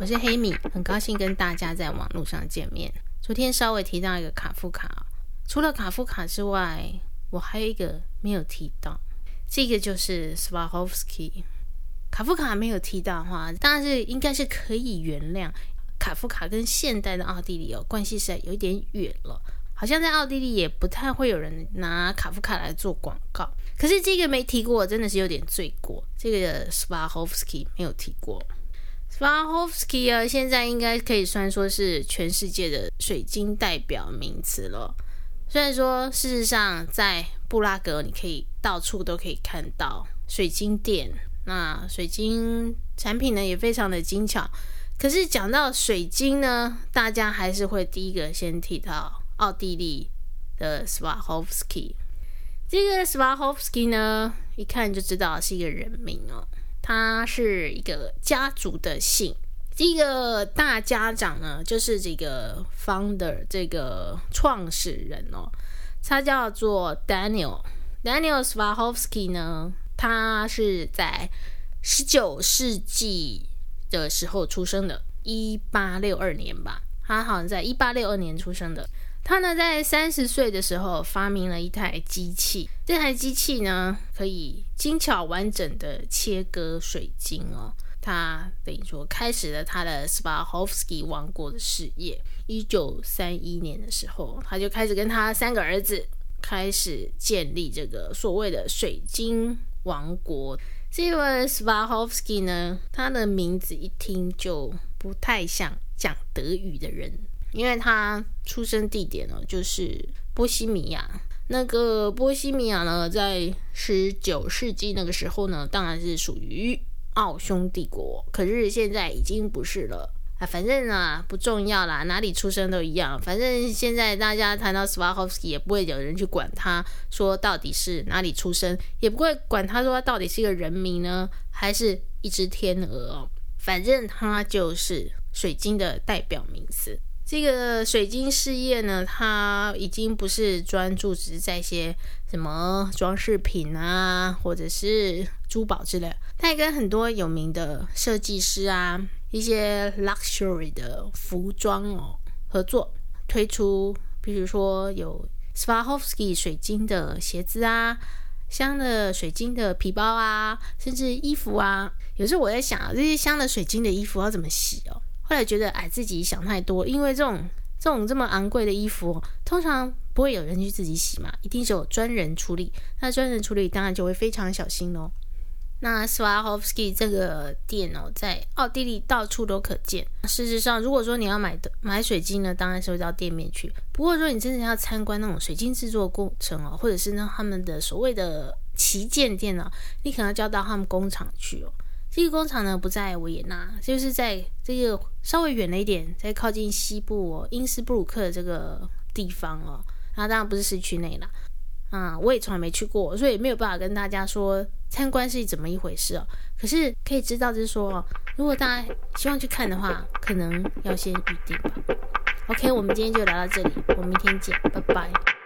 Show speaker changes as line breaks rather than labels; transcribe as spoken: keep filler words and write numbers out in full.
我是黑米，很高兴跟大家在网络上见面。昨天稍微提到一个卡夫卡，除了卡夫卡之外，我还有一个没有提到，这个就是斯瓦霍夫斯基。卡夫卡没有提到的话，当然是应该是可以原谅。卡夫卡跟现代的奥地利、哦、关系实在有一点远了，好像在奥地利也不太会有人拿卡夫卡来做广告。可是这个没提过，真的是有点罪过。这个斯瓦霍夫斯基没有提过。斯瓦霍夫斯基啊，现在应该可以算说是全世界的水晶代表名词了。虽然说事实上在布拉格你可以到处都可以看到水晶店，那水晶产品呢也非常的精巧。可是讲到水晶呢，大家还是会第一个先提到奥地利的斯瓦霍夫斯基。这个斯瓦霍夫斯基呢，一看就知道是一个人名哦。他是一个家族的姓，这个大家长呢就是这个 founder 这个创始人哦，他叫做 Daniel Daniel Swarovski 呢，他是在十九世纪的时候出生的，一八六二年吧，他好像在一八六二年出生的。他呢在三十岁的时候发明了一台机器，这台机器呢可以精巧完整的切割水晶哦。他等于说开始了他的 Swarovski 王国的事业。一九三一年的时候，他就开始跟他三个儿子开始建立这个所谓的水晶王国。这位 Swarovski 呢，他的名字一听就不太像讲德语的人，因为他出生地点呢就是波西米亚。那个波西米亚呢，在十九世纪那个时候呢，当然是属于奥匈帝国，可是现在已经不是了啊。反正啊不重要啦，哪里出生都一样。反正现在大家谈到 Swarovski 也不会有人去管他说到底是哪里出生，也不会管他说他到底是一个人名呢，还是一只天鹅哦。反正他就是水晶的代表名词。这个水晶事业呢，它已经不是专注只是在一些什么装饰品啊，或者是珠宝之类的，它也跟很多有名的设计师啊，一些 luxury 的服装哦合作，推出比如说有 Swarovski 水晶的鞋子啊，镶的水晶的皮包啊，甚至衣服啊。有时候我在想啊，这些镶的水晶的衣服要怎么洗哦？后来觉得哎，自己想太多，因为这种这种这么昂贵的衣服，通常不会有人去自己洗嘛，一定是有专人处理。那专人处理当然就会非常小心咯。那 Swarovski 这个店哦，在奥地利到处都可见。事实上，如果说你要买的买水晶呢，当然是会到店面去。不过说你真的要参观那种水晶制作过程哦，或者是呢他们的所谓的旗舰店哦，你可能要交到他们工厂去哦。这个工厂呢不在维也纳，就是在这个稍微远了一点，在靠近西部哦，因斯布鲁克的这个地方哦。那当然不是市区内啦，啊，我也从来没去过，所以没有办法跟大家说参观是怎么一回事哦。可是可以知道就是说哦，如果大家希望去看的话，可能要先预定吧。OK， 我们今天就聊到这里，我们明天见，拜拜。